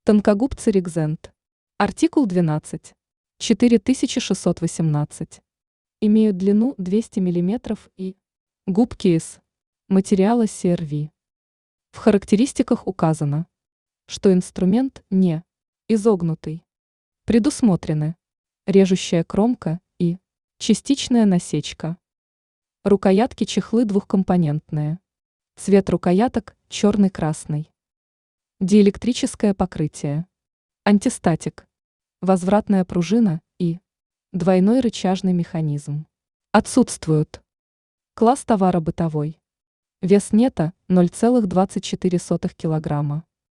Тонкогубцы Регзент. Артикул 12. 4618. Имеют длину 200 мм и губки из материала CRV. В характеристиках указано, что инструмент не изогнутый. Предусмотрены режущая кромка и частичная насечка. Рукоятки-чехлы двухкомпонентные. Цвет рукояток черный-красный. Диэлектрическое покрытие. Антистатик. Возвратная пружина и двойной рычажный механизм. Отсутствуют. Класс товара бытовой. Вес нета 0,24 кг.